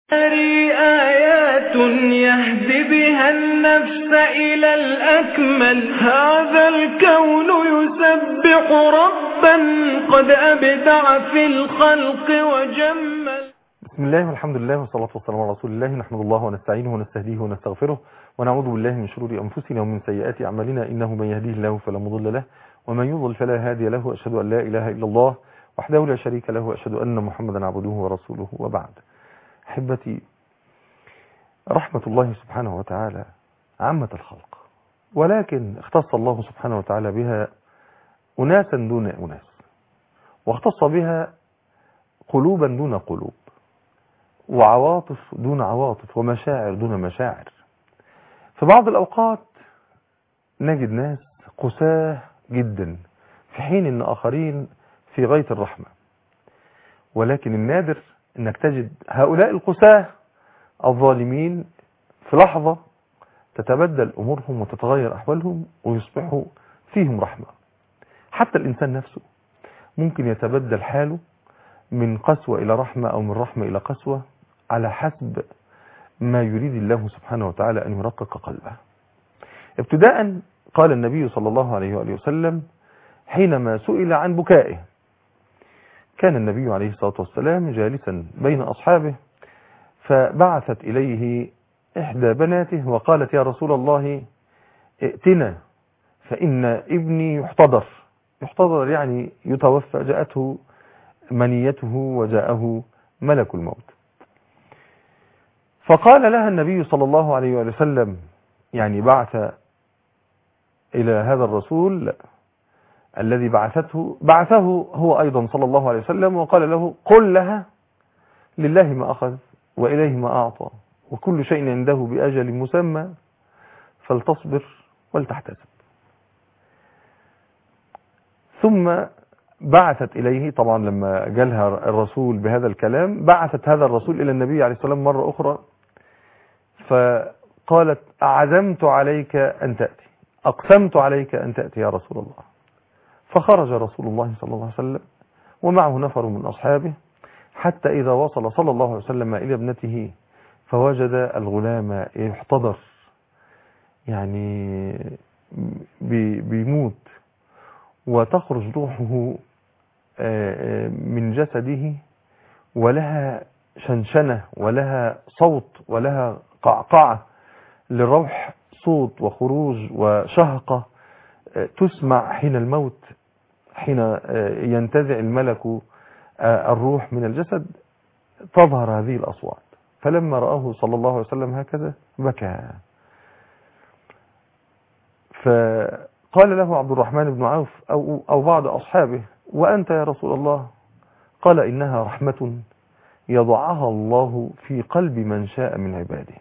آيات يهدي بها النفس إلى الأكمل. هذا الكون يسبح ربا قد أبدع في الخلق وجمل. بسم الله والحمد لله والصلاة والسلام على رسول الله. نحمد الله ونستعينه ونستهديه ونستغفره ونعوذ بالله من شرور أنفسنا ومن سيئات أعمالنا، إنه من يهديه الله فلا مضل له ومن يضلل فلا هادي له. أشهد أن لا إله إلا الله وحده لا شريك له، وأشهد أن محمدا عبده ورسوله، وبعد. أحبتي، رحمة الله سبحانه وتعالى عامة الخلق، ولكن اختص الله سبحانه وتعالى بها أناسا دون أناس، واختص بها قلوبا دون قلوب، وعواطف دون عواطف، ومشاعر دون مشاعر. في بعض الأوقات نجد ناس قساة جدا، في حين أن آخرين في غاية الرحمة. ولكن النادر أنك تجد هؤلاء القساة الظالمين في لحظة تتبدل أمورهم وتتغير أحوالهم ويصبحوا فيهم رحمة. حتى الإنسان نفسه ممكن يتبدل حاله من قسوة إلى رحمة، أو من رحمة إلى قسوة، على حسب ما يريد الله سبحانه وتعالى أن يرقق قلبه. ابتداء قال النبي صلى الله عليه وآله وسلم حينما سئل عن بكائه، كان النبي عليه الصلاة والسلام جالسا بين أصحابه، فبعثت إليه إحدى بناته وقالت: يا رسول الله ائتنا فإن ابني يحتضر. يحتضر يعني يتوفى، جاءته منيته وجاءه ملك الموت. فقال لها النبي صلى الله عليه وسلم، يعني بعث إلى هذا الرسول الذي بعثه هو أيضا صلى الله عليه وسلم، وقال له: قل لها لله ما أخذ وإليه ما أعطى وكل شيء عنده بأجل مسمى فلتصبر ولتحتسب. ثم بعثت إليه، طبعا لما جالها الرسول بهذا الكلام بعثت هذا الرسول إلى النبي عليه الصلاة والسلام مرة أخرى، فقالت: أعزمت عليك أن تأتي، أقسمت عليك أن تأتي يا رسول الله. فخرج رسول الله صلى الله عليه وسلم ومعه نفر من أصحابه، حتى إذا وصل صلى الله عليه وسلم إلى ابنته فوجد الغلام يحتضر، يعني بيموت، وتخرج روحه من جسده، ولها شنشنة ولها صوت ولها قعقعة للروح، صوت وخروج وشهقة تسمع حين الموت، حين ينتزع الملك الروح من الجسد، تظهر هذه الأصوات. فلما رآه صلى الله عليه وسلم هكذا بكى. فقال له عبد الرحمن بن عوف أو بعض أصحابه: وأنت يا رسول الله؟ قال: إنها رحمة يضعها الله في قلب من شاء من عباده.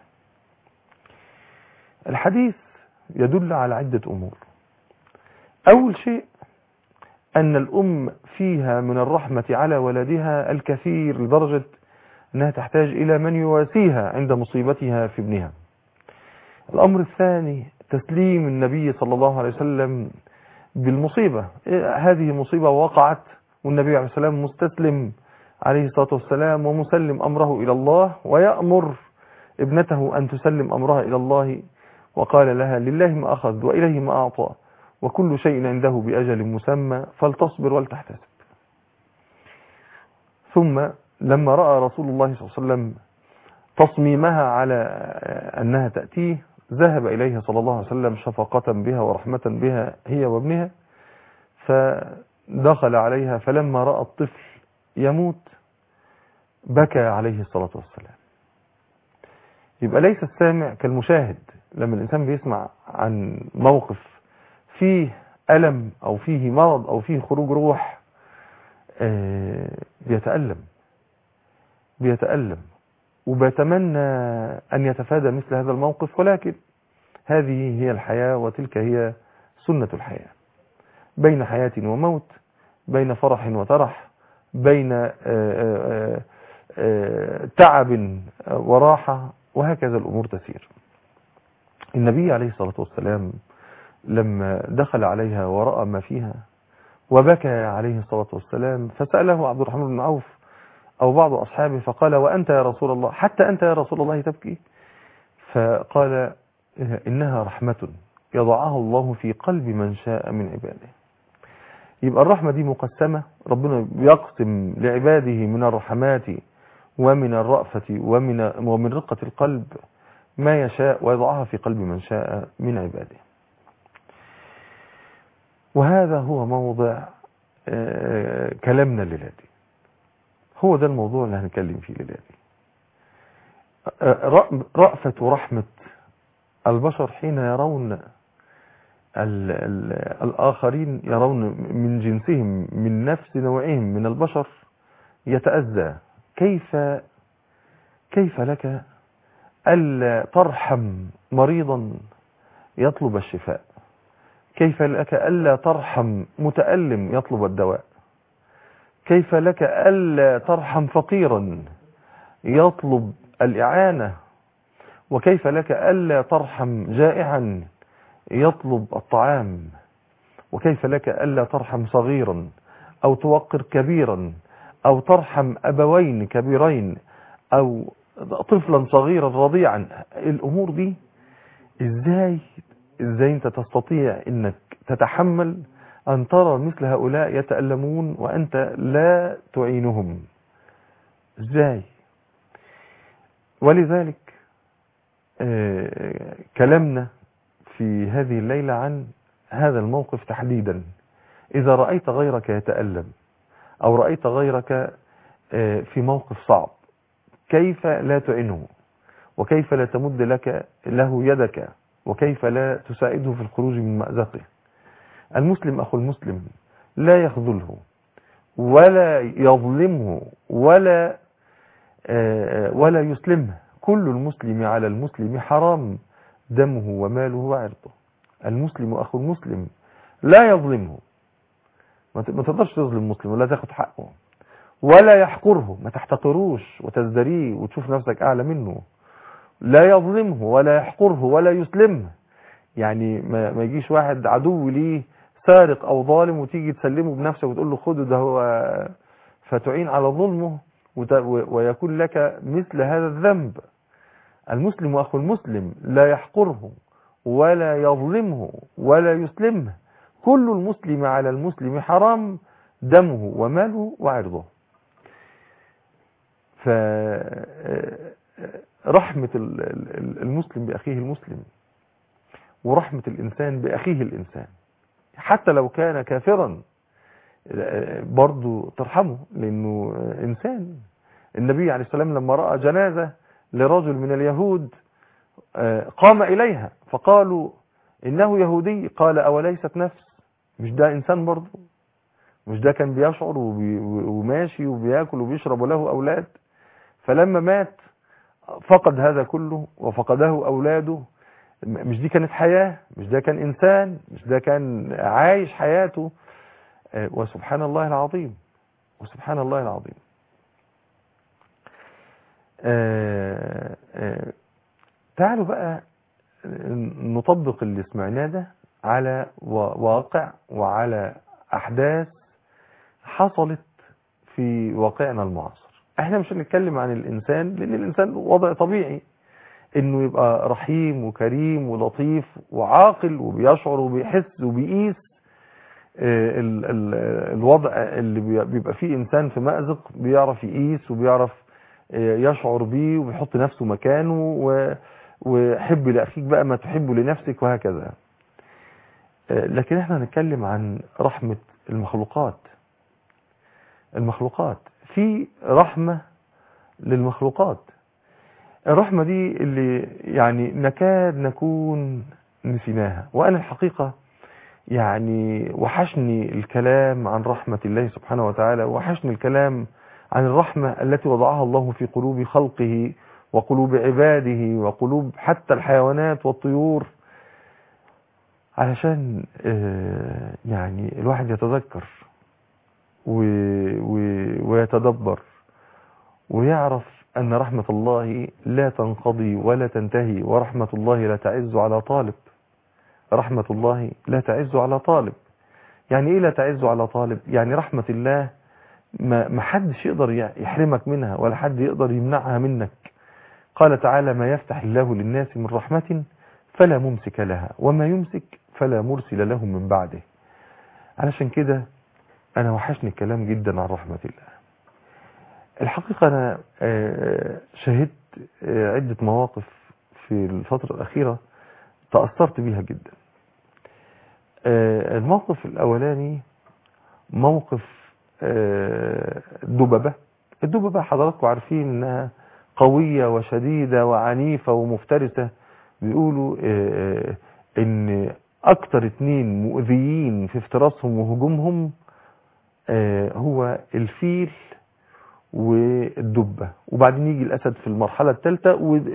الحديث يدل على عدة أمور. أول شيء أن الأم فيها من الرحمة على ولدها الكثير، لدرجة أنها تحتاج إلى من يواسيها عند مصيبتها في ابنها. الأمر الثاني تسليم النبي صلى الله عليه وسلم بالمصيبة. هذه مصيبة وقعت والنبي عليه السلام مستسلم عليه الصلاة والسلام ومسلم أمره إلى الله، ويأمر ابنته أن تسلم أمرها إلى الله، وقال لها: لله ما أخذ وإليه ما أعطى وكل شيء عنده بأجل مسمى فلتصبر ولتحتسب. ثم لما رأى رسول الله صلى الله عليه وسلم تصميمها على أنها تأتيه، ذهب إليها صلى الله عليه وسلم شفقة بها ورحمة بها هي وابنها، فدخل عليها، فلما رأى الطفل يموت بكى عليه الصلاة والسلام. يبقى ليس السامع كالمشاهد. لما الإنسان بيسمع عن موقف فيه ألم أو فيه مرض أو فيه خروج روح بيتألم وبيتمنى أن يتفادى مثل هذا الموقف، ولكن هذه هي الحياة وتلك هي سنة الحياة، بين حياة وموت، بين فرح وترح، بين تعب وراحة، وهكذا الأمور تسير. النبي عليه الصلاة والسلام لما دخل عليها ورأى ما فيها وبكى عليه الصلاة والسلام، فسأله عبد الرحمن بن عوف: أو بعض أصحابه فقال وأنت يا رسول الله، حتى أنت يا رسول الله تبكي؟ فقال إنها رحمة يضعها الله في قلب من شاء من عباده. يبقى الرحمة دي مقسمة، ربنا يقسم لعباده من الرحمات ومن الرأفة ومن رقة القلب ما يشاء ويضعها في قلب من شاء من عباده. وهذا هو موضع كلامنا الليلة. هو ده الموضوع اللي هنتكلم فيه الليلة. رأفة ورحمة البشر حين يرون الآخرين، يرون من جنسهم من نفس نوعهم من البشر يتأذى. كيف لك ألا ترحم مريضا يطلب الشفاء؟ كيف لك ألا ترحم متألم يطلب الدواء؟ كيف لك ألا ترحم فقيرا يطلب الإعانة؟ وكيف لك ألا ترحم جائعا يطلب الطعام؟ وكيف لك ألا ترحم صغيرا أو توقر كبيرا أو ترحم أبوين كبيرين أو طفلا صغيرا رضيعا؟ الأمور دي إزاي أنت تستطيع أنك تتحمل أن ترى مثل هؤلاء يتألمون وأنت لا تعينهم؟ إزاي؟ ولذلك كلامنا في هذه الليلة عن هذا الموقف تحديدا. إذا رأيت غيرك يتألم أو رأيت غيرك في موقف صعب، كيف لا تعينه؟ وكيف لا تمد له يدك؟ وكيف لا تساعده في الخروج من مأزقه؟ المسلم أخو المسلم لا يخذله ولا يظلمه ولا يسلمه. كل المسلم على المسلم حرام دمه وماله وعرضه. المسلم أخو المسلم لا يظلمه، ما تقدرش تظلم مسلم ولا تاخد حقه، ولا يحقره، ما تحتقروش وتزدريه وتشوف نفسك أعلى منه. لا يظلمه ولا يحقره ولا يسلمه. يعني ما يجيش واحد عدو ليه سارق أو ظالم وتيجي تسلمه بنفسك وتقول له خده ده هو، فتعين على ظلمه ويكون لك مثل هذا الذنب. المسلم أخو المسلم لا يحقره ولا يظلمه ولا يسلمه. كل المسلم على المسلم حرام دمه وماله وعرضه. فرحمة المسلم بأخيه المسلم ورحمة الإنسان بأخيه الإنسان حتى لو كان كافرا برضو ترحمه، لأنه إنسان. النبي عليه السلام لما رأى جنازة لرجل من اليهود قام إليها فقالوا إنه يهودي، قال أوليست نفس؟ مش ده إنسان برضو؟ مش ده كان بيشعر وماشي وبياكل وبيشرب وله أولاد؟ فلما مات فقد هذا كله وفقده أولاده. مش دي كانت حياة؟ مش ده كان إنسان؟ مش ده كان عايش حياته؟ وسبحان الله العظيم، وسبحان الله العظيم. تعالوا بقى نطبق اللي سمعناه ده على واقع وعلى أحداث حصلت في واقعنا المعاصر. احنا مش هنتكلم عن الإنسان، لأن الإنسان وضع طبيعي انه يبقى رحيم وكريم ولطيف وعاقل وبيشعر وبيحس وبيقيس الوضع اللي بيبقى فيه إنسان في مأزق، بيعرف يقيس وبيعرف يشعر بيه وبيحط نفسه مكانه وحب لأخيك بقى ما تحبه لنفسك وهكذا. لكن احنا هنتكلم عن رحمة المخلوقات. في رحمة للمخلوقات. الرحمة دي اللي يعني نكاد نكون نسيناها. وأنا الحقيقة يعني وحشني الكلام عن رحمة الله سبحانه وتعالى، وحشني الكلام عن الرحمة التي وضعها الله في قلوب خلقه وقلوب عباده وقلوب حتى الحيوانات والطيور، علشان يعني الواحد يتذكر ويتدبر ويعرف أن رحمة الله لا تنقضي ولا تنتهي، ورحمة الله لا تعز على طالب. رحمة الله لا تعز على طالب. يعني إيه لا تعز على طالب؟ يعني رحمة الله ما حدش يقدر يحرمك منها ولا حد يقدر يمنعها منك. قال تعالى: ما يفتح الله للناس من رحمة فلا ممسك لها وما يمسك فلا مرسل له من بعده. علشان كده أنا وحشني الكلام جدا عن رحمة الله. الحقيقة أنا شهدت عدة مواقف في الفترة الأخيرة تأثرت بيها جدا. الموقف الأولاني موقف الدببة. الدببة حضراتكم عارفين إنها قوية وشديدة وعنيفة ومفترسة. بيقولوا إن أكتر 2 مؤذيين في افتراسهم وهجومهم هو الفيل والدبة، وبعدين يجي الأسد في المرحلة الثالثة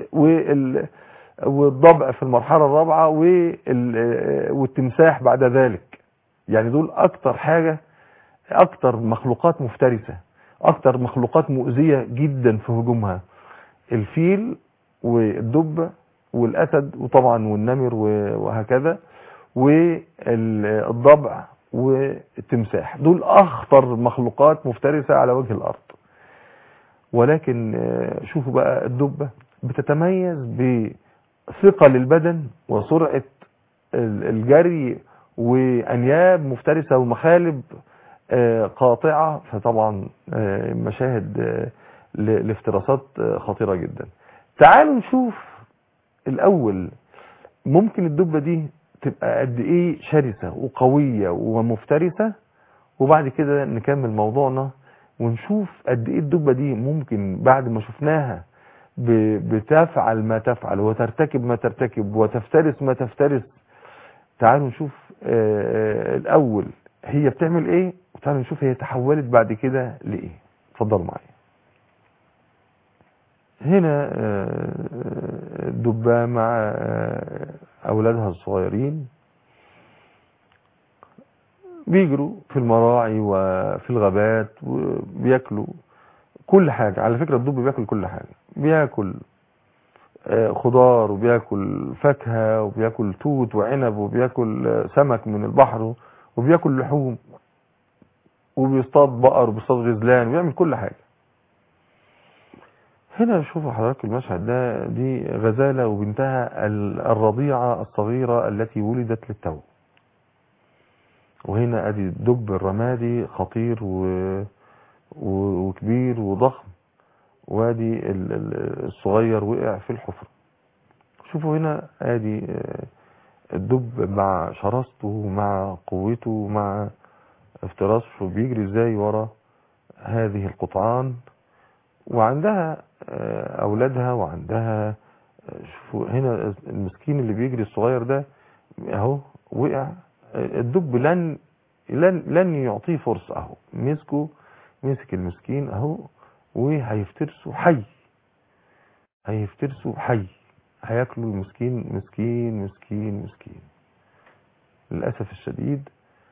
والضبع في المرحلة الرابعة والتمساح بعد ذلك. يعني دول أكتر حاجة، أكتر مخلوقات مفترسة، أكتر مخلوقات مؤذية جدا في هجومها. الفيل والدبة والأسد وطبعا والنمر وهكذا، والضبع والتمساح. دول أخطر مخلوقات مفترسة على وجه الأرض. ولكن شوفوا بقى الدبة بتتميز بثقل البدن وسرعة الجري وأنياب مفترسة ومخالب قاطعة. فطبعا مشاهد لافتراسات خطيرة جدا. تعالوا نشوف الأول ممكن الدبة دي تبقى قد إيه شرسة وقوية ومفترسة، وبعد كده نكمل موضوعنا ونشوف قد إيه الدبة دي ممكن بعد ما شفناها بتفعل ما تفعل وترتكب ما ترتكب وتفترس ما تفترس. تعالوا نشوف الأول هي بتعمل إيه، وتعالوا نشوف هي تحولت بعد كده لإيه. اتفضلوا معايا. هنا الدبة مع أولادها الصغيرين بيجروا في المراعي وفي الغابات وبياكلوا كل حاجة. على فكرة الدب بياكل كل حاجة، بياكل خضار وبياكل فاكهة وبياكل توت وعنب وبياكل سمك من البحر وبياكل لحوم وبيصطاد بقر وبيصطاد غزلان وبيعمل كل حاجة. هنا شوفوا حضرتك المشهد ده، دي غزالة وبنتها الرضيعة الصغيرة التي ولدت للتو. وهنا ادي الدب الرمادي خطير وكبير وضخم، وادي الصغير وقع في الحفرة. شوفوا هنا ادي الدب مع شراسته ومع قوته ومع افتراسه بيجري ازاي ورا هذه القطعان، وعندها اولادها وعندها. شوفوا هنا المسكين اللي بيجري الصغير ده اهو وقع. الدب لن يعطيه فرصة اهو، مسك المسكين اهو وهيفترسه حي، هيفترسه حي، هياكلوا المسكين مسكين مسكين مسكين للأسف الشديد.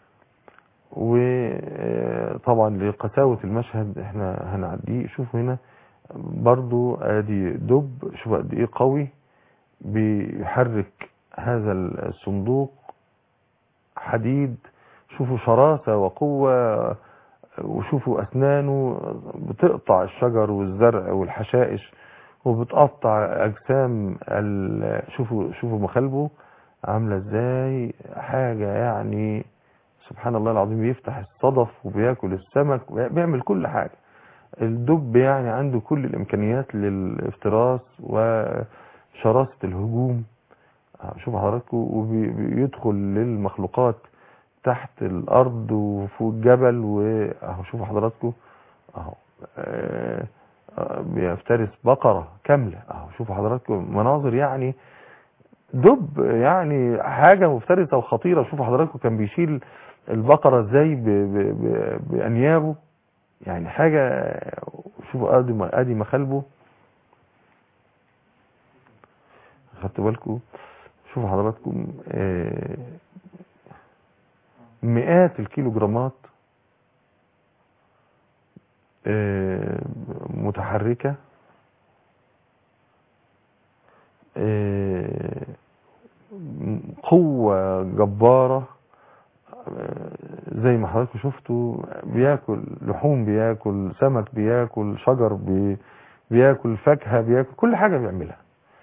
وطبعا لقساوة المشهد احنا هنعديه. شوفوا هنا برضو ادي دب، شوفوا قد ايه قوي، بيحرك هذا الصندوق حديد. شوفوا شراسة وقوة، وشوفوا أسنانه بتقطع الشجر والزرع والحشائش وبتقطع أجسام شوفوا مخالبه عاملة ازاي، حاجة يعني سبحان الله العظيم. بيفتح الصدف وبياكل السمك وبيعمل كل حاجة. الدب يعني عنده كل الإمكانيات للافتراس وشراسة الهجوم. شوفوا حضراتكم، وبيدخل للمخلوقات تحت الأرض وفوق الجبل. وأهو شوفوا حضراتكم أهو بيفترس بقرة كاملة. أهو شوفوا حضراتكم مناظر، يعني دب يعني حاجة مفترسة وخطيرة. شوفوا حضراتكم كان بيشيل البقرة ازاي بأنيابه، يعني حاجة. شوفوا ادي مخالبه، خدتوا بالكم. شوفوا حضراتكم مئات الكيلوغرامات متحركة، قوة جبارة. زي ما حضراتكم شفتوا بياكل لحوم، بياكل سمك، بياكل شجر، بياكل فاكهة، بياكل كل حاجة بيعملها.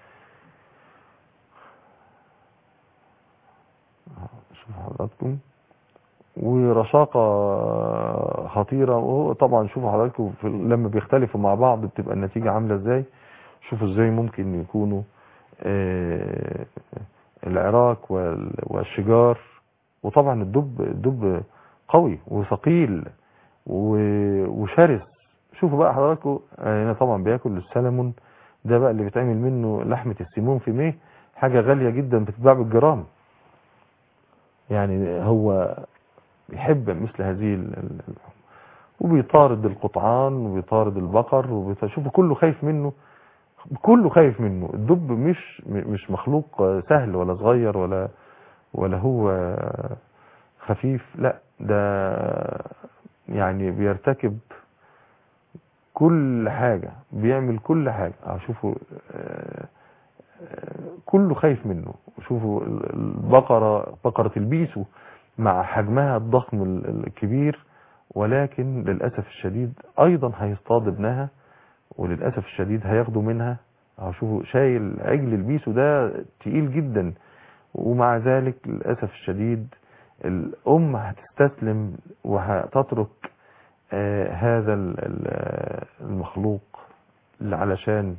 شوف حضراتكم، ورشاقة خطيرة. وطبعا شوفوا حضراتكم لما بيختلفوا مع بعض بتبقى النتيجة عاملة ازاي. شوفوا ازاي ممكن يكونوا العراك والشجار. وطبعا الدب قوي وثقيل وشرس. شوفوا بقى حضراتكم هنا طبعا بياكل السلمون، ده بقى اللي بيتعمل منه لحمة السيمون في ميه، حاجة غالية جدا بتتباع بالجرام. يعني هو بيحب مثل هذه وبيطارد القطعان وبيطارد البقر شوفوا كله خايف منه، كله خايف منه. الدب مش مخلوق سهل ولا صغير ولا هو خفيف، لا ده يعني بيرتكب كل حاجة، بيعمل كل حاجة. شوفوا كله خايف منه. شوفوا بقرة البيسو مع حجمها الضخم الكبير، ولكن للأسف الشديد أيضا هيصطاد ابنها، وللأسف الشديد هياخدوا منها. شوفوا شايل عجل البيسو ده تقيل جدا، ومع ذلك للأسف الشديد الأم هتستسلم وهتترك هذا المخلوق علشان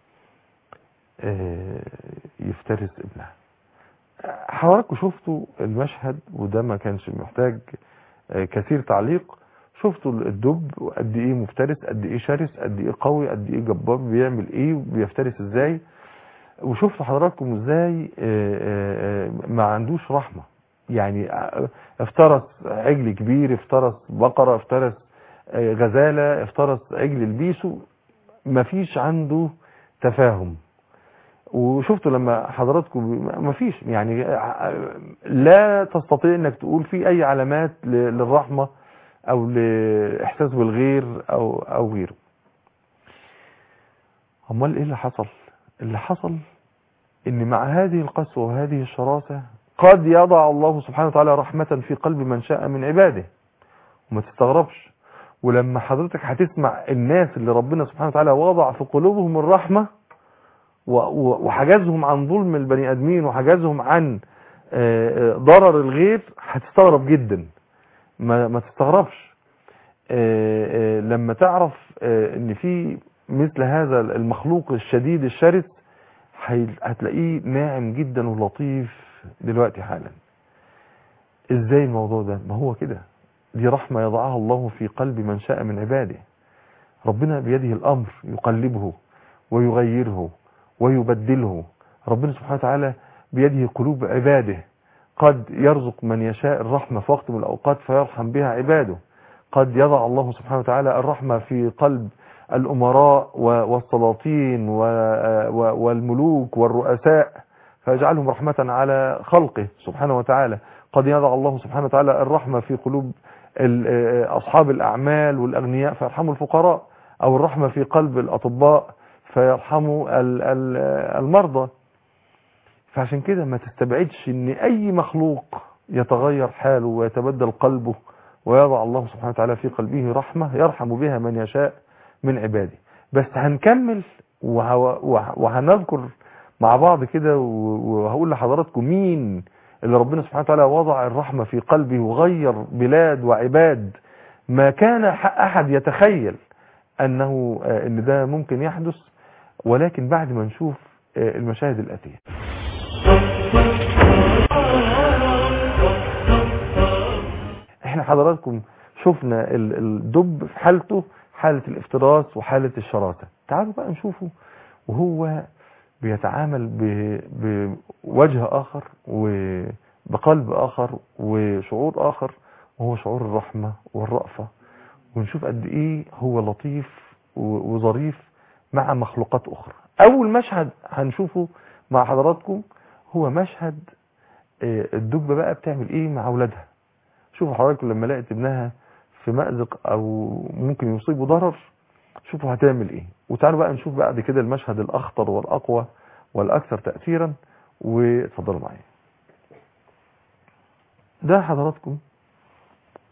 يفترس ابنها. حضراتكم شفتوا المشهد، وده ما كانش محتاج كثير تعليق. شفتوا الدب قد ايه مفترس، قد ايه شرس، قد ايه قوي، قد ايه جبار، بيعمل ايه وبيفترس ازاي. وشفتوا حضراتكم ازاي ما عندوش رحمة. يعني افترس عجل كبير، افترس بقرة، افترس غزالة، افترس عجل البيسو، مفيش عنده تفاهم. وشفتوا لما حضراتكم مفيش، يعني لا تستطيع انك تقول في اي علامات للرحمة او لاحساس بالغير او غيره. امال ايه اللي حصل؟ اللي حصل ان مع هذه القسوة وهذه الشراسة قد يضع الله سبحانه وتعالى رحمة في قلب من شاء من عباده، وما تستغربش. ولما حضرتك هتسمع الناس اللي ربنا سبحانه وتعالى وضع في قلوبهم الرحمة وحجزهم عن ظلم البني ادمين وحجزهم عن ضرر الغير، هتستغرب جدا. ما تستغربش لما تعرف ان في مثل هذا المخلوق الشديد الشرس هتلاقيه ناعم جدا ولطيف دلوقتي حالا. ازاي الموضوع ده؟ ما هو كده، دي رحمة يضعها الله في قلب من شاء من عباده. ربنا بيده الامر، يقلبه ويغيره ويبدله. ربنا سبحانه وتعالى بيده قلوب عباده، قد يرزق من يشاء الرحمة في وقت من الأوقات فيرحم بها عباده. قد يضع الله سبحانه وتعالى الرحمة في قلب الأمراء والسلاطين والملوك والرؤساء فيجعلهم رحمة على خلقه سبحانه وتعالى. قد يضع الله سبحانه وتعالى الرحمة في قلوب أصحاب الأعمال والأغنياء فيرحموا الفقراء، أو الرحمة في قلب الأطباء فيرحموا المرضى. فعشان كده ما تستبعدش ان اي مخلوق يتغير حاله ويتبدل قلبه ويضع الله سبحانه وتعالى في قلبه رحمة يرحم بها من يشاء من عباده. بس هنكمل وهنذكر مع بعض كده، وهقول لحضراتكم مين اللي ربنا سبحانه وتعالى وضع الرحمة في قلبه وغير بلاد وعباد ما كان احد يتخيل ان ده ممكن يحدث. ولكن بعد ما نشوف المشاهد الآتية. احنا حضراتكم شفنا الدب في حالته، حالة الافتراس وحالة الشراسة. تعالوا بقى نشوفه وهو بيتعامل بوجه آخر وبقلب آخر وشعور آخر، وهو شعور الرحمة والرأفة. ونشوف قد ايه هو لطيف وظريف مع مخلوقات أخرى. أول مشهد هنشوفه مع حضراتكم هو مشهد الدب بقى بتعمل ايه مع أولادها. شوفوا حضراتكم لما لقيت ابنها في مأزق أو ممكن يصيبه ضرر، شوفوا هتعمل ايه. وتعالوا بقى نشوف بعد كده المشهد الأخطر والأقوى والأكثر تأثيرا، واتفضلوا معايا. ده حضراتكم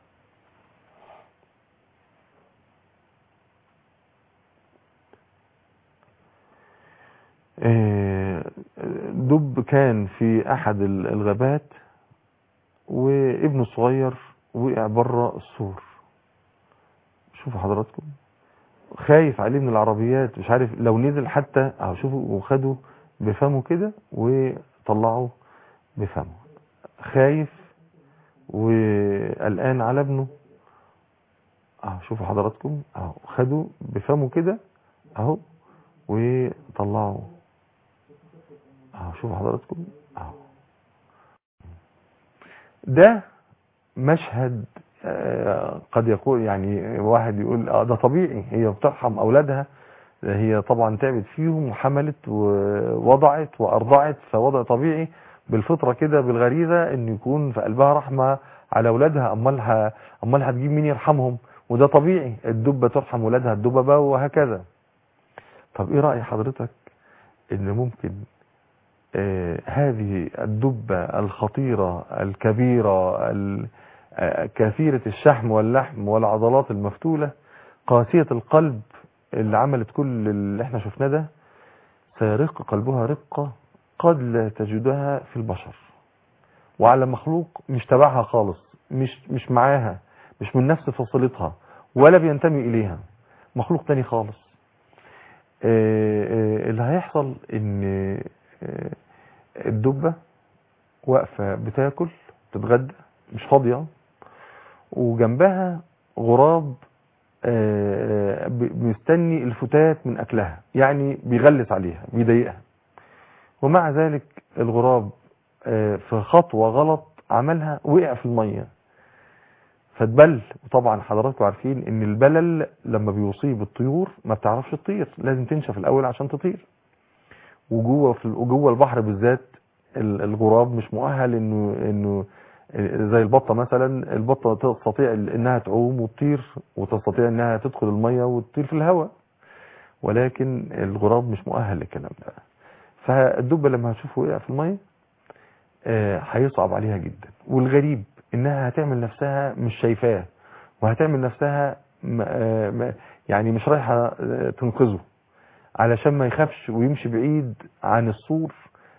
دب كان في احد الغابات، وابنه الصغير وقع بره السور. شوفوا حضراتكم، خايف عليه من العربيات، مش عارف لو نزل حتى. شوفوا، وخده بفمه كده وطلعه بفمه، خايف وقلقان على ابنه. شوفوا حضراتكم، خده بفمه كده اهو وطلعه. شوفوا حضراتكم، ده مشهد قد يقول يعني واحد يقول ده طبيعي، هي بترحم اولادها، هي طبعا تعبت فيهم وحملت ووضعت وارضعت، فوضع طبيعي بالفطره كده بالغريزه ان يكون في قلبها رحمه على اولادها. امال هتجيب مين يرحمهم؟ وده طبيعي، الدبه ترحم ولادها الدببه وهكذا. طب ايه راي حضرتك ان ممكن هذه الدبة الخطيرة الكبيرة كثيرة الشحم واللحم والعضلات المفتولة قاسية القلب اللي عملت كل اللي احنا شفناه ده، سيرق قلبها رقة قد لا تجدها في البشر، وعلى مخلوق مش تبعها خالص، مش معاها، مش من نفس فصيلتها ولا بينتمي إليها، مخلوق تاني خالص. اللي هيحصل ان الدبة واقفة بتاكل تتغدى مش فاضية، وجنبها غراب مستني الفتات من أكلها، يعني بيغلس عليها بيضايقها. ومع ذلك الغراب في خطوة غلط عملها وقع في المية فتبل. وطبعا حضراتكم عارفين ان البلل لما بيصيب الطيور ما بتعرفش تطير، لازم تنشف الأول عشان تطير. وجوه البحر بالذات الغراب مش مؤهل انه زي البطه مثلا. البطه تستطيع انها تعوم وتطير، وتستطيع انها تدخل الميه وتطير في الهواء، ولكن الغراب مش مؤهل للكلام ده. فالدبه لما هتشوفه وقع في الميه هيصعب عليها جدا. والغريب انها هتعمل نفسها مش شايفاه، وهتعمل نفسها يعني مش رايحه تنقذه علشان ما يخافش ويمشي بعيد عن السور.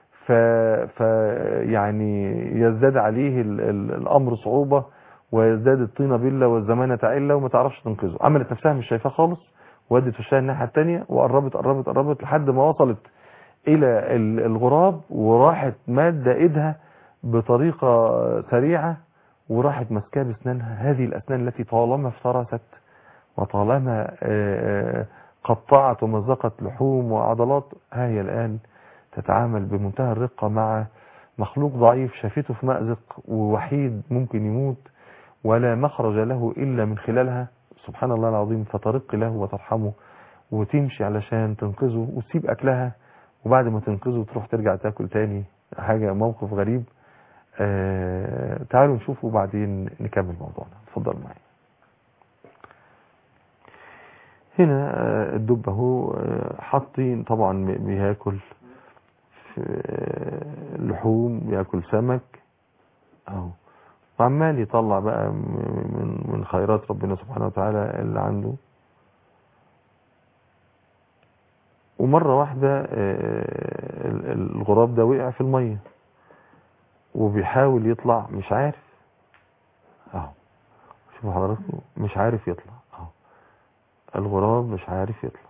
يعني يزداد عليه الامر صعوبة، ويزداد الطينة بلة والزمانة علة، وما تعرفش تنقذه. عملت نفسها مش شايفاه خالص، ودت وشها الناحية التانية، وقربت لحد ما وصلت الى الغراب، وراحت مادة ايدها بطريقة سريعة، وراحت ماسكاه باسنانها، هذه الاسنان التي طالما افترست وطالما قطعت ومزقت لحوم وعضلات، هي الآن تتعامل بمنتهى الرقة مع مخلوق ضعيف شافته في مأزق ووحيد ممكن يموت ولا مخرج له إلا من خلالها. سبحان الله العظيم، فترق له وترحمه وتمشي علشان تنقذه وتسيب أكلها، وبعد ما تنقذه تروح ترجع تاكل تاني. حاجة موقف غريب. تعالوا نشوفه وبعدين نكمل موضوعنا. اتفضل معي. هنا الدب اهو حاطين طبعا بياكل لحوم، بياكل سمك اهو، وعمال يطلع بقى من خيرات ربنا سبحانه وتعالى اللي عنده. ومرة واحدة الغراب ده وقع في المية وبيحاول يطلع مش عارف اهو. شوفوا حضراتكم، مش عارف يطلع اهو، الغراب مش عارف يطلع.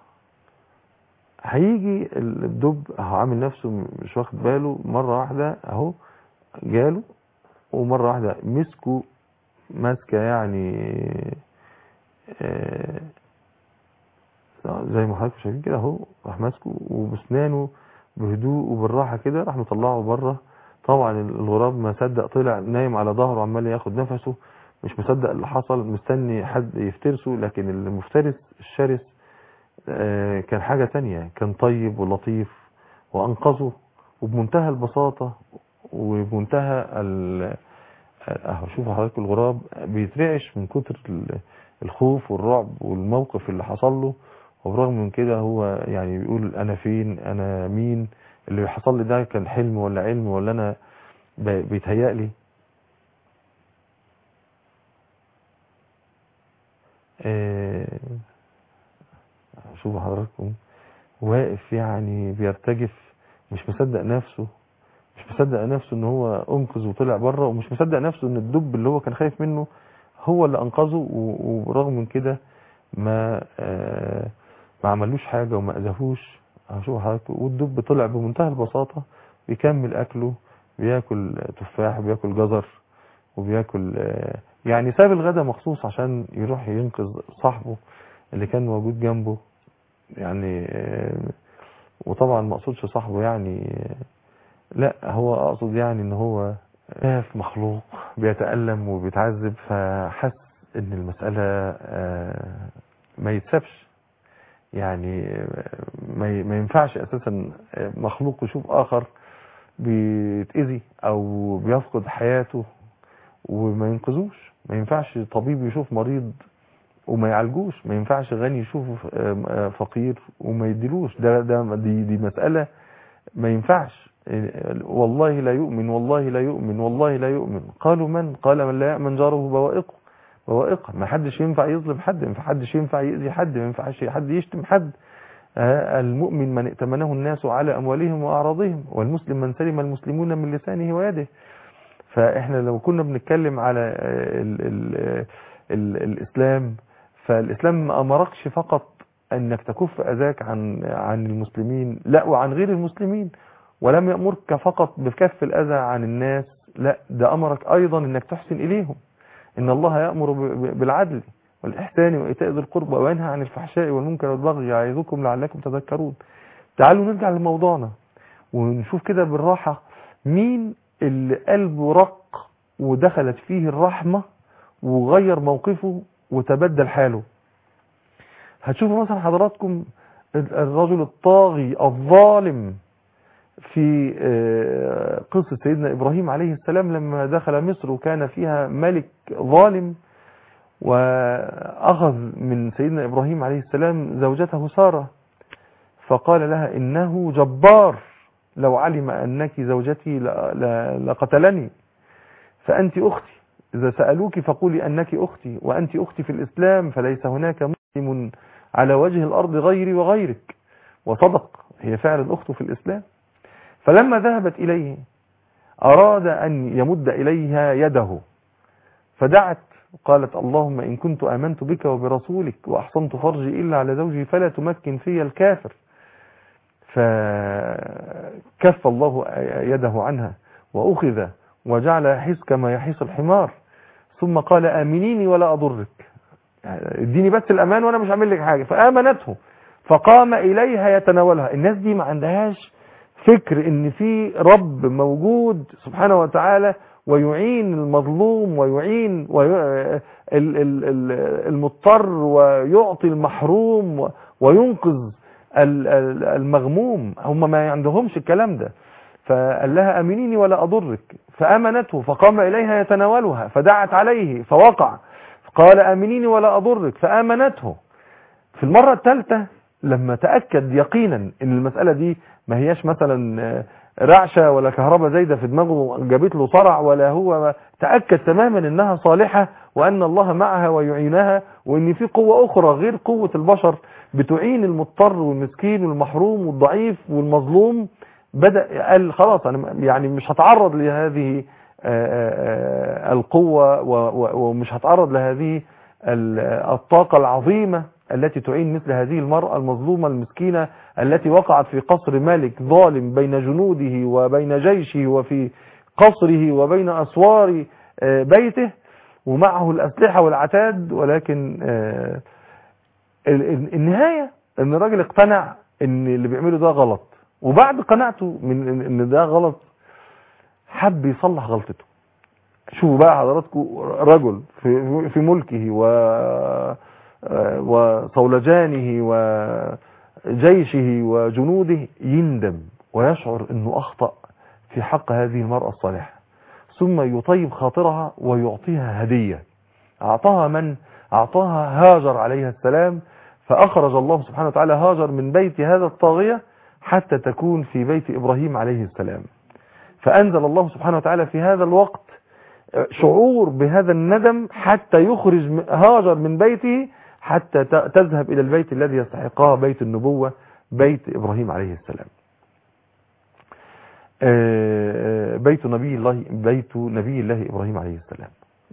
هيجي الدب اهو عامل نفسه مش واخد باله، مرة واحدة اهو جاله، ومرة واحدة مسكه ماسكة يعني زي ما حضرتك شايفين كده اهو، راح ماسكه وبسنانه بهدوء وبالراحة كده راح مطلعه بره. طبعا الغراب ما صدق، طلع نايم على ظهره عمال ياخد نفسه، مش مصدق اللي حصل، مستني حد يفترسه. لكن المفترس الشرس كان حاجة تانية، كان طيب ولطيف وأنقذه وبمنتهى البساطة وبمنتهى اهو. شوفوا حضرتك الغراب بيترعش من كتر الخوف والرعب والموقف اللي حصل له، وبرغم من كده هو يعني بيقول انا فين، انا مين، اللي حصل لي ده كان حلم ولا علم ولا انا بيتهيألي. شوفوا حضراتكم واقف يعني بيرتجف، مش مصدق نفسه ان هو انقذ وطلع بره، ومش مصدق نفسه ان الدب اللي هو كان خايف منه هو اللي انقذه، وبرغم من كده ما عملوش حاجة وما اذاهوش. هشوف حضرتك، والدب طلع بمنتهى البساطة بيكمل اكله، بياكل تفاح وبياكل جزر وبياكل يعني ساب الغدا مخصوص عشان يروح ينقذ صاحبه اللي كان موجود جنبه يعني. وطبعا ما اقصدش صاحبه يعني، لا هو اقصد يعني ان هو شاف مخلوق بيتألم وبيتعذب، فحس ان المسألة ما يتسابش يعني. ما ينفعش اساسا مخلوق يشوف اخر بيتأذي او بيفقد حياته وما ينقذوش. ما ينفعش طبيب يشوف مريض وما يعالجوش. ما ينفعش غني يشوف فقير وما يديلوش. دي مسألة ما ينفعش. والله لا يؤمن، والله لا يؤمن، والله لا يؤمن. قالوا من؟ قال من لا يأمن جاره بوائقه. ما حدش ينفع يظلم حد، ما حدش ينفع يأذي حد، ما ينفعش حد يشتم حد. المؤمن من ائتمنه الناس على أموالهم وأعراضهم، والمسلم من سلم المسلمون من لسانه ويده. فإحنا لو كنا بنتكلم على الإسلام، فالإسلام ما أمركش فقط أنك تكف أذاك عن المسلمين، لا وعن غير المسلمين. ولم يأمرك فقط بكف الأذى عن الناس، لا ده أمرك أيضا أنك تحسن إليهم. إن الله يأمر بالعدل والإحسان وإيتاء ذي القربى وينهى عن الفحشاء والمنكر والبغي يعظكم لعلكم تذكرون. تعالوا نرجع لموضوعنا ونشوف كده بالراحة مين اللي قلبه رق ودخلت فيه الرحمة وغير موقفه وتبدل حاله. هتشوفوا مثلا حضراتكم الرجل الطاغي الظالم في قصة سيدنا إبراهيم عليه السلام لما دخل مصر وكان فيها ملك ظالم، وأخذ من سيدنا إبراهيم عليه السلام زوجته سارة، فقال لها إنه جبار، لو علم أنك زوجتي لقتلني، فأنت أختي، إذا سألوك فقولي أنك أختي، وأنت أختي في الإسلام، فليس هناك مسلم على وجه الأرض غيري وغيرك. وصدق، هي فعلا أخته في الإسلام. فلما ذهبت إليه أراد أن يمد إليها يده، فدعت قالت اللهم إن كنت آمنت بك وبرسولك وأحصنت فرجي إلا على زوجي فلا تمكن في الكافر. فكف الله يده عنها وأخذ وجعل يحس كما يحس الحمار، ثم قال آمنيني ولا أضرك، اديني بس الأمان وأنا مش هعمل لك حاجة. فآمنته فقام إليها يتناولها. الناس دي ما عندهاش فكر ان في رب موجود سبحانه وتعالى ويعين المظلوم ويعين المضطر ويعطي المحروم وينقذ المغموم. هم ما عندهمش الكلام ده. فقال لها امنيني ولا اضرك، فامنته فقام اليها يتناولها، فدعت عليه فوقع، قال امنيني ولا اضرك، فامنته. في المرة الثالثة لما تأكد يقينا ان المسألة دي ما هياش مثلا رعشة ولا كهرباء زايدة في دماغه جابت له صرع، ولا هو تأكد تماما انها صالحة وان الله معها ويعينها، وان في قوة اخرى غير قوة البشر بتعين المضطر والمسكين والمحروم والضعيف والمظلوم، بدأ قال خلاص انا يعني مش هتعرض لهذه القوة ومش هتعرض لهذه الطاقة العظيمة التي تعين مثل هذه المرأة المظلومة المسكينة التي وقعت في قصر ملك ظالم بين جنوده وبين جيشه وفي قصره وبين أسوار بيته ومعه الأسلحة والعتاد. ولكن النهاية ان الراجل اقتنع ان اللي بيعمله ده غلط، وبعد قناعته من ان ده غلط حب يصلح غلطته. شوفوا بقى حضراتكم رجل في ملكه وصولجانه وجيشه وجنوده يندم ويشعر انه اخطأ في حق هذه المرأة الصالحة، ثم يطيب خاطرها ويعطيها هدية. اعطاها من؟ اعطاها هاجر عليها السلام، فاخرج الله سبحانه وتعالى هاجر من بيت هذا الطاغية حتى تكون في بيت ابراهيم عليه السلام. فانزل الله سبحانه وتعالى في هذا الوقت شعور بهذا الندم حتى يخرج هاجر من بيته حتى تذهب إلى البيت الذي يستحقها، بيت النبوة، بيت إبراهيم عليه السلام. بيت نبي الله إبراهيم عليه السلام.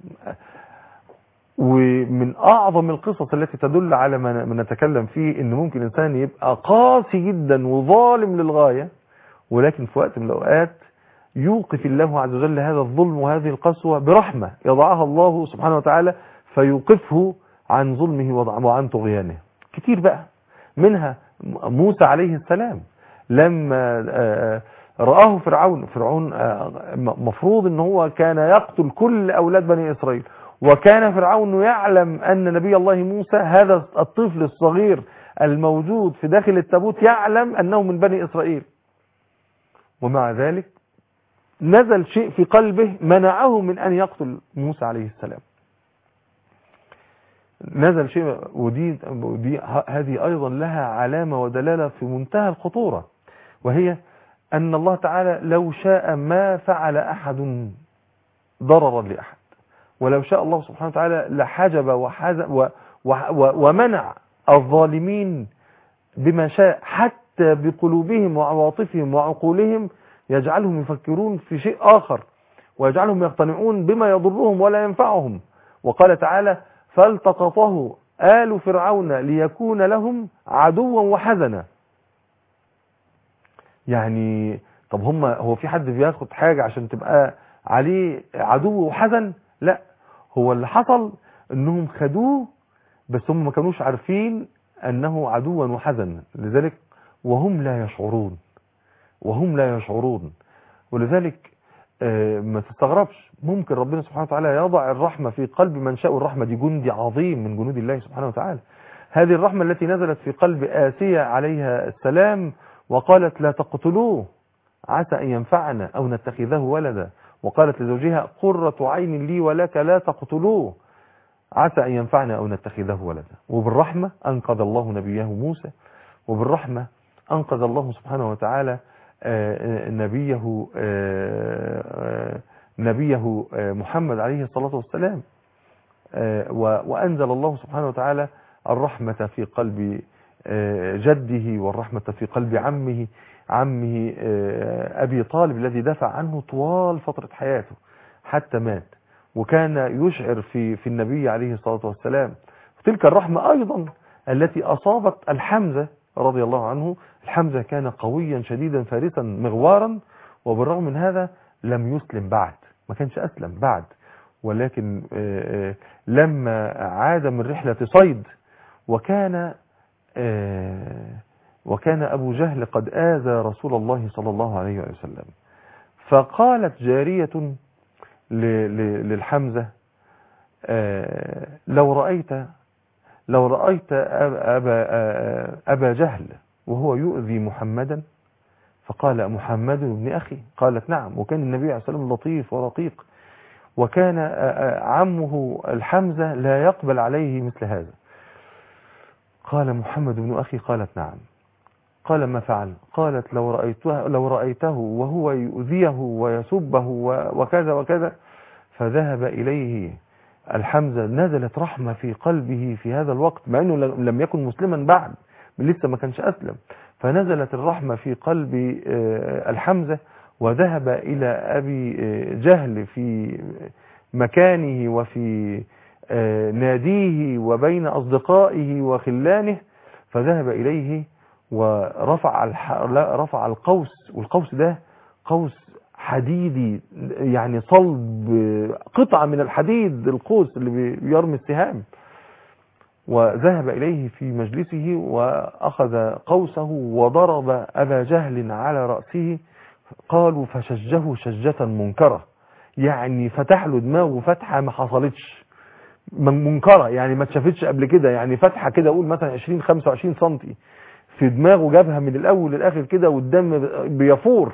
ومن أعظم القصص التي تدل على ما نتكلم فيه إن ممكن إنسان يبقى قاسي جدا وظالم للغاية، ولكن في وقت من الأوقات يوقف الله عز وجل هذا الظلم وهذه القسوة برحمة يضعها الله سبحانه وتعالى فيوقفه عن ظلمه وعن طغيانه. كتير بقى منها موسى عليه السلام لما رآه فرعون مفروض ان هو كان يقتل كل أولاد بني إسرائيل، وكان فرعون يعلم أن نبي الله موسى هذا الطفل الصغير الموجود في داخل التابوت يعلم أنه من بني إسرائيل، ومع ذلك نزل شيء في قلبه منعه من أن يقتل موسى عليه السلام. نزل شيء، ودي هذه أيضا لها علامة ودلالة في منتهى الخطورة، وهي أن الله تعالى لو شاء ما فعل أحد ضررا لأحد، ولو شاء الله سبحانه وتعالى لحجب ومنع الظالمين بما شاء، حتى بقلوبهم وعواطفهم وعقولهم يجعلهم يفكرون في شيء آخر، ويجعلهم يقتنعون بما يضرهم ولا ينفعهم. وقال تعالى: فالتقطه آل فرعون ليكون لهم عدوا وحزنا. يعني طب هو في حد بياخد حاجة عشان تبقى عليه عدو وحزن؟ لا، هو اللي حصل انهم خدوه بس هم ما كانوش عارفين انه عدوا وحزن، لذلك وهم لا يشعرون. ولذلك ما تستغربش، ممكن ربنا سبحانه وتعالى يضع الرحمة في قلب من شاء، والرحمة دي جندي عظيم من جنود الله سبحانه وتعالى. هذه الرحمة التي نزلت في قلب آسية عليها السلام وقالت: لا تقتلوه عسى أن ينفعنا أو نتخذه ولدا، وقالت لزوجها: قرة عين لي ولك لا تقتلوه عسى أن ينفعنا أو نتخذه ولدا. وبالرحمة أنقذ الله نبيه موسى، وبالرحمة أنقذ الله سبحانه وتعالى نبيه محمد عليه الصلاة والسلام. وأنزل الله سبحانه وتعالى الرحمة في قلب جده، والرحمة في قلب عمه أبي طالب الذي دافع عنه طوال فترة حياته حتى مات، وكان يشعر في النبي عليه الصلاة والسلام. تلك الرحمة أيضا التي أصابت الحمزة رضي الله عنه. الحمزة كان قويا شديدا فارسا مغوارا، وبالرغم من هذا لم يسلم بعد، ما كانش أسلم بعد، ولكن لما عاد من رحلة صيد وكان أبو جهل قد آذى رسول الله صلى الله عليه وسلم، فقالت جارية للحمزة: لو رأيت أبا جهل وهو يؤذي محمدا. فقال: محمد ابن أخي. قالت: نعم. وكان النبي عليه الصلاة والسلام لطيف ورقيق، وكان عمه الحمزة لا يقبل عليه مثل هذا. قال: محمد ابن أخي. قالت: نعم. قال: ما فعل؟ قالت: لو رأيته وهو يؤذيه ويسبه وكذا وكذا. فذهب إليه الحمزة، نزلت رحمة في قلبه في هذا الوقت، مع أنه لم يكن مسلما بعد، لسه ما كانش أسلم، فنزلت الرحمة في قلب الحمزة، وذهب إلى أبي جهل في مكانه وفي ناديه وبين أصدقائه وخلانه، فذهب إليه ورفع القوس، والقوس ده قوس حديدي، يعني صلب قطعة من الحديد، القوس اللي بيرمي السهام، وذهب إليه في مجلسه وأخذ قوسه وضرب أبا جهل على رأسه. قالوا: فشجه شجة منكرة، يعني فتح له دماغه فتحة ما حصلتش، منكرة يعني ما اتشافتش قبل كده، يعني فتحة كده أقول مثلا 20-25 سنتي في دماغه، جابها من الأول للآخر كده والدم بيفور.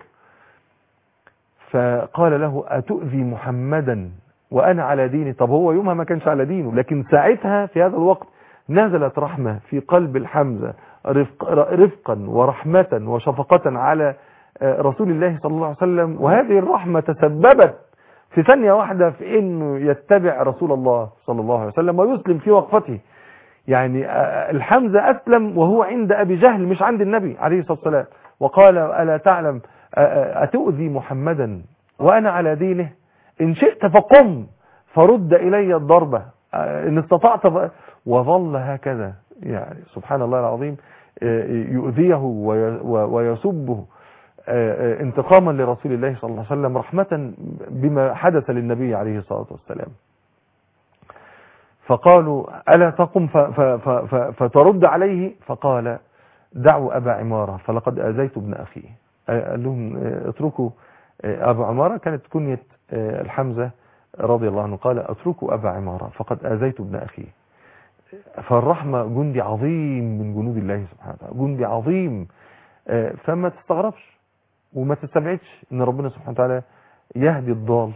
فقال له: أتؤذي محمدا وأنا على ديني؟ طب هو يومها ما كانش على دينه، لكن ساعتها في هذا الوقت نزلت رحمة في قلب الحمزة، رفقا ورحمة وشفقة على رسول الله صلى الله عليه وسلم، وهذه الرحمة تسببت في ثانية واحدة في انه يتبع رسول الله صلى الله عليه وسلم ويسلم في وقفته. يعني الحمزة أسلم وهو عند أبي جهل مش عند النبي عليه الصلاة والسلام، وقال ألا تعلم أتؤذي محمدا وأنا على دينه؟ إن شئت فقم فرد إلي الضربة إن استطعت. وظل هكذا يعني سبحان الله العظيم يؤذيه ويسبه انتقاما لرسول الله صلى الله عليه وسلم، رحمة بما حدث للنبي عليه الصلاة والسلام. فقالوا ألا تقم فترد عليه؟ فقال دعوا أبا عمارة فلقد آذيت ابن أخيه. قال لهم اتركوا أبا عمارة، كانت كنية الحمزة رضي الله عنه، قال اتركوا أبا عمارة فقد آذيت ابن أخيه. فالرحمة جندي عظيم من جنود الله سبحانه وتعالى، جندي عظيم. فما تستغربش وما تستبعدش ان ربنا سبحانه وتعالى يهدي الضال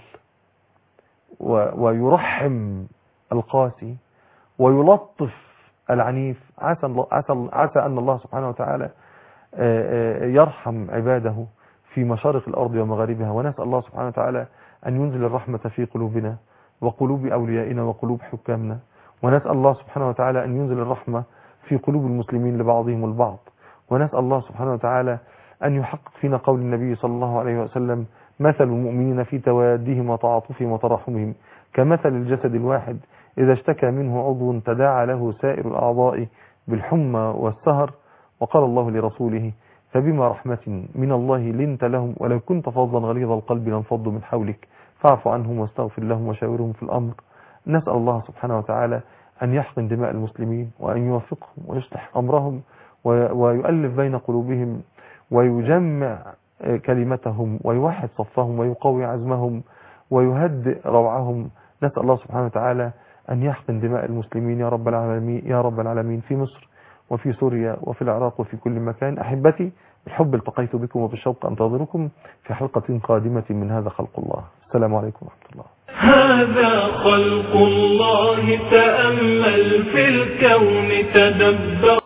ويرحم القاسي ويلطف العنيف. عسى أن الله سبحانه وتعالى يرحم عباده في مشارق الأرض ومغاربها. ونسأل الله سبحانه وتعالى أن ينزل الرحمة في قلوبنا وقلوب أوليائنا وقلوب حكامنا. ونسأل الله سبحانه وتعالى أن ينزل الرحمة في قلوب المسلمين لبعضهم البعض. ونسأل الله سبحانه وتعالى أن يحقق فينا قول النبي صلى الله عليه وسلم مثل المؤمنين في توادهم وتعاطفهم وترحمهم كمثل الجسد الواحد إذا اشتكى منه عضو تداعى له سائر الأعضاء بالحمى والسهر. وقال الله لرسوله فبما رحمة من الله لنت لهم ولو كنت فظا غليظ القلب لانفضوا من حولك فاعف عنهم واستغفر لهم وشاورهم في الأمر. نسأل الله سبحانه وتعالى أن يحقن دماء المسلمين وأن يوفقهم ويصلح أمرهم ويؤلف بين قلوبهم ويجمع كلمتهم ويوحد صفهم ويقوي عزمهم ويهدئ روعهم. نسأل الله سبحانه وتعالى أن يحقن دماء المسلمين يا رب العالمين، يا رب العالمين، في مصر وفي سوريا وفي العراق وفي كل مكان. أحبتي بالحب التقيت بكم وبالشوق أنتظركم في حلقة قادمة من هذا خلق الله. السلام عليكم ورحمة الله. هذا خلق الله، تأمل في الكون تدبر.